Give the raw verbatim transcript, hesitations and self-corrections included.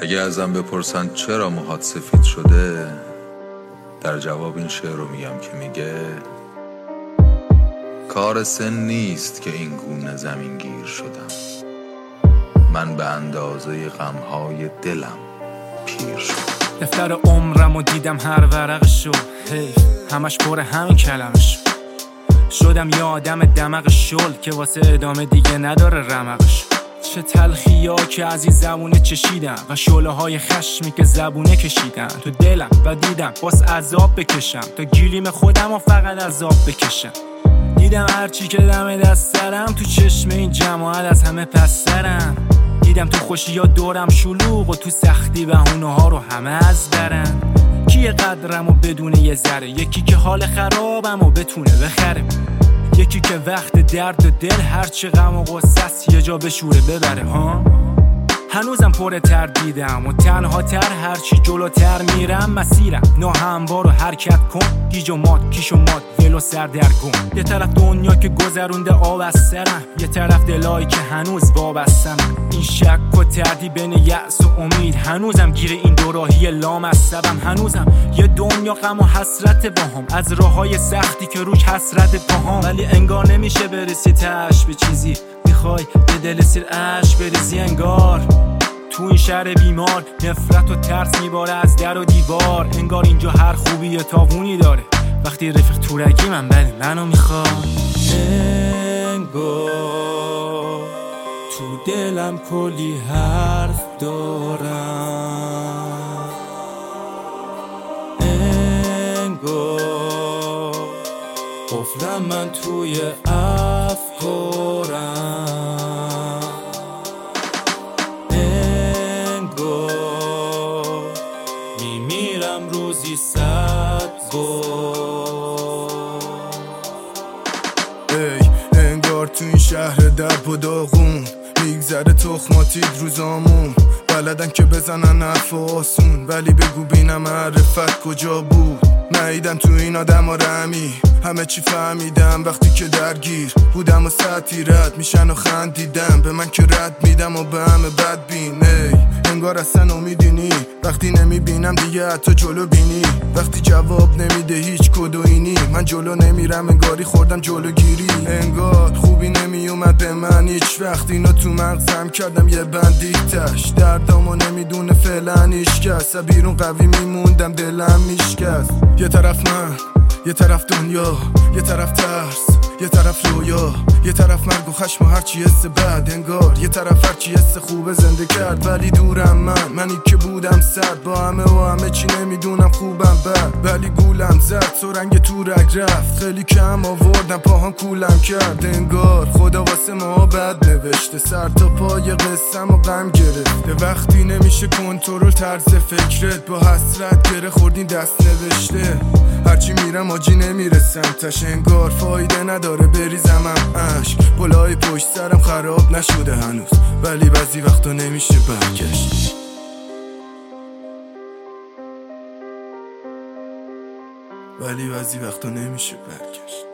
اگه ازم بپرسن چرا موهات سفید شده، در جواب این شعر رو میگم که میگه کار سن نیست که این گونه زمین گیر شدم، من به اندازه غمهای دلم پیر شدم. دفتر عمرم و دیدم هر ورقشو، حیف همش پر همین کلمشو. شدم یه آدم دمق شل که واسه ادامه دیگه نداره رمقشو. چه تلخی ها که از این زبونه چشیدم و شعله های خشمی که زبونه کشیدم تو دلم و دیدم باز عذاب بکشم تا گیلیم خودم و فقط عذاب بکشم. دیدم هرچی که دم دست سرم تو چشم این جماعت از همه پسترم. دیدم تو خوشی ها دورم شلوغ و تو سختی بهونه ها رو همه از برن. کیه قدرم و بدونه یه ذره، یکی که حال خرابم و بتونه بخره، یکی که وقت درد و دل هرچی غم و غصه است یه جا بشوره ببره. ها هنوزم پر تردیدم و تنها تر هرچی جلوتر میرم مسیرم ناهموار و حرکت کن، گیج و مات کیش و مات ول و سردرگم. یه طرف دنیا که گذرونده آب از سرم، یه طرف دلایی که هنوز وابستم. این شک و تردید بین یأس و امید، هنوزم گیر این دوراهی لامصبم. هنوزم یه دنیا غم و حسرت باهم از راههای سختی که روش حسرت پاهام، ولی انگار نمیشه برسی تاش به چیزی. میخوای به دل سیر اش بریزی انگار تو این شهر بیمار نفرت و ترس میباره از در و دیوار. انگار اینجا هر خوبی یه تاوونی داره، وقتی رفیق تورگی من بله منو میخواد. انگار تو دلم کلی حرف دارم، انگار قفلم من توی افکارم، انگار میمیرم روزی صد بار. ای انگار تو این شهر درب و داغون میگذره تخماتید روزامون. بلدن که بزنن حرف آسون، ولی بگو بینم معرفت کجا بود. نیدم تو این آدم ها رمی، همه چی فهمیدم وقتی که درگیر بودم و سطحی رد میشن و خندیدم به من که رد میدم و به همه بد بین. ای انگار اصلا امیدینی وقتی نمیبینم دیگه حتی جلو بینی، وقتی جواب نمیده هیچ کدوینی من جلو نمیرم انگاری خوردم جلوگیری. انگار خوبی نمیومد به من هیچ وقت، اینو تو مغزم کردم یه بندیتش. دردامو نمیدونه فعلا هیچ کس، بیرون قوی میموندم دلم میشکست. یه طرف من، یه طرف دنیا، یه طرف ترس، یه طرف رویا، یه طرف مرگ و خشم و هرچی حس بد. انگار یه طرف هرچی حس خوبه زنده کرد، ولی دورم من، منی که بودم سرد با همه و همه چی نمیدونم خوبم بد. ولی گولم زد سرنگ تو رگ رفت، خیلی کم آوردم پاهام کولم کرد. انگار خدا واسه ما بد نوشته، سر تا پای قصم و غم گرفته. وقتی نمیشه کنترل طرز فکرت، با حسرت گره خوردین دست نوشته. هرچی میرم آجی نمیرسم تش، انگار فایده نداره بریزمم عشق. پلای پشت سرم خراب نشده هنوز، ولی بعضی وقتا نمیشه برگشت. ولی بعضی وقتا نمیشه برگشت.